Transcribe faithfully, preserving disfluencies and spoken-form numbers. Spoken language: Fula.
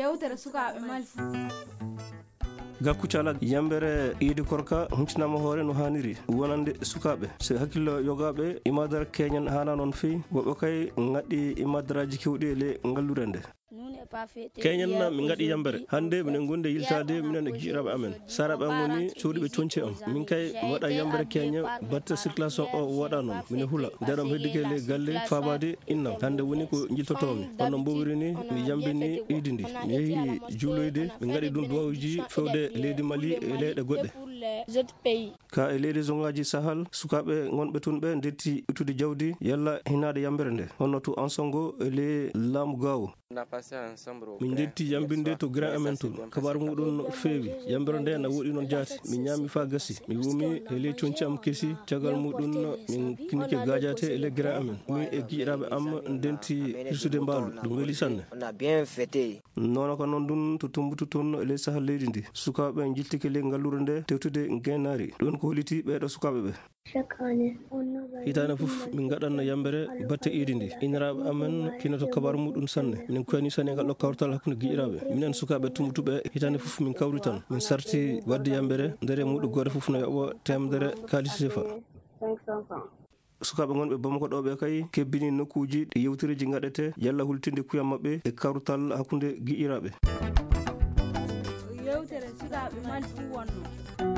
yewtere sukaɓe malfu gakku cala yambere idi korka huncinama hoore no haniri wonande sukaɓe so hakkillo yogaɓe imadara keñan hana noon fewi woɓɓe kay gaddi imadaraji kewɗi e le ngallurende keñanna min gaɗi yambere hande minen gonde yiltade minen e jiiraɓe amen saraɓe am woni cohluɓe conci am min kay mi waɗa yambere keña batte circulation o waɗa noon mine huula ndeɗo mi heddike le galle fabade innam hande woni ko jiltotomi hono mbowiri ni mi yambini idi ndi mi yeehi juuloyde min gaɗi ɗum duwawuji fewde leydi Mali e leyɗe goɗɗe ka e leydi zongaji sahal sukaɓe gonɓe toon ɓe detti ittude jawdi yalla hinade yambere nde honno to ansongo e le laamu gawo min detti yambinde to grand amen toon kabaru muɗum no feewi yambere nde na woɗi noon jaati min ñami fa gassi mi wumi e ley conci am kesi caggal muɗum min kinike gajate e le grand amen min e guiƴiraɓe am denti hirsude mbaalu ɗum weeli sanne nono ko noon ɗum to tombutu toon e ley sahal leydi ndi sukaɓe jiltike le ngallure nde tewtude guenari ɗon ko holliti ɓeɗo sukaɓe ɓe hitane foof min gaɗanno yambere batte idi ndi iniraɓe amen kinoto kabaru muɗum sanne minen koyani sanne ngal ɗo kawtal hakkude guiƴiraɓe minen sukaɓe tumbutuɓe hitande foof min kawri tan min sarti wadde yambere nder muɗum goto foof no yoɓo temedere kalis sefa sukaɓe gonɓe Bamako ɗo ɓe kay kebbini nokkuji ɗi yewtereji gaɗete yalla hultinde kuyam mabɓe e kawrutal hakkude guiƴiraɓe yewtere sukaɓe malfu wonno